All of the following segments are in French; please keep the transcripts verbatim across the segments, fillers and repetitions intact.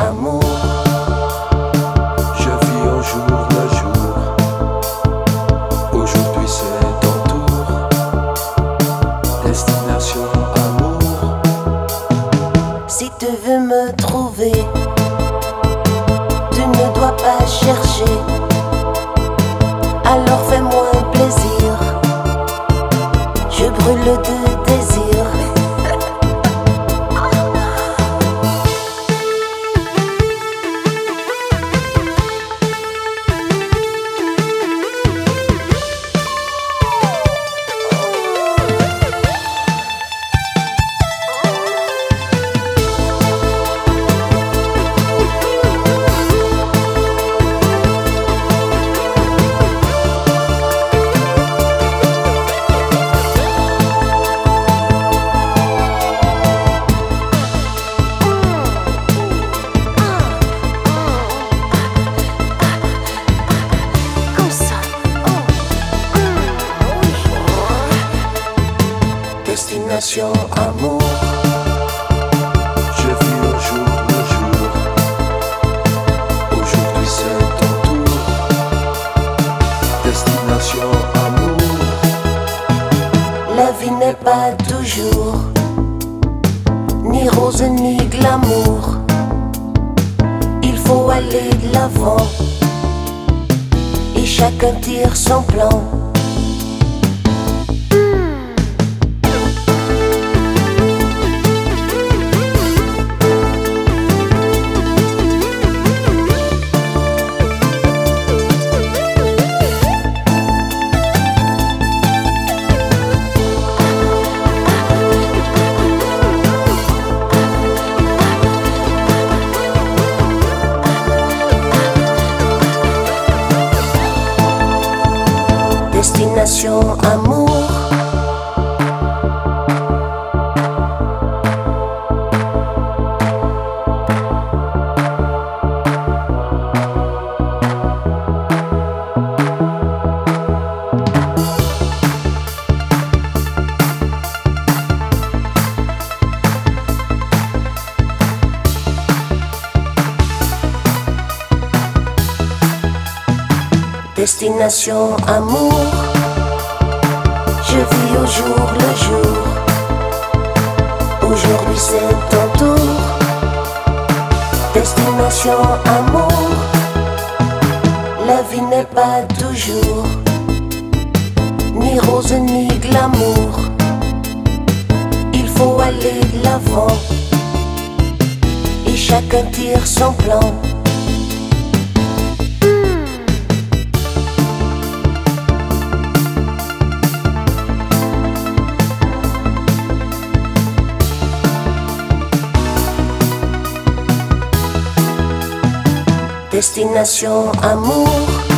amour. Je vis au jour le jour. Aujourd'hui c'est ton tour. Destination amour. Si tu veux me trouver, tu ne dois pas chercher. Alors fais-moi un plaisir. Je brûle de désir. Destination amour. Je vis au jour le jour. Aujourd'hui c'est ton tour. Destination amour. La vie n'est pas toujours ni rose ni glamour. Il faut aller de l'avant et chacun tire son plan. Destination amour. Destination amour. Je vis au jour le jour. Aujourd'hui c'est ton tour. Destination amour. La vie n'est pas toujours ni rose ni glamour. Il faut aller de l'avant et chacun tire son plan. Destination amour.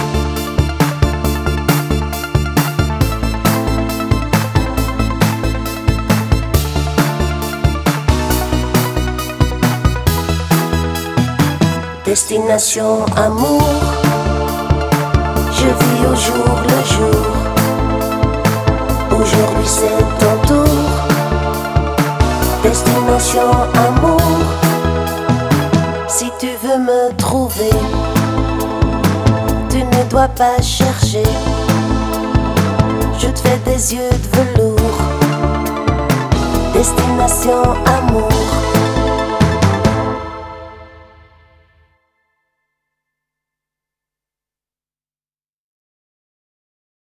Destination amour. Je vis au jour le jour. Aujourd'hui c'est ton tour. Destination amour. Si tu veux me trouver, tu ne dois pas chercher. Je te fais des yeux de velours. Destination amour.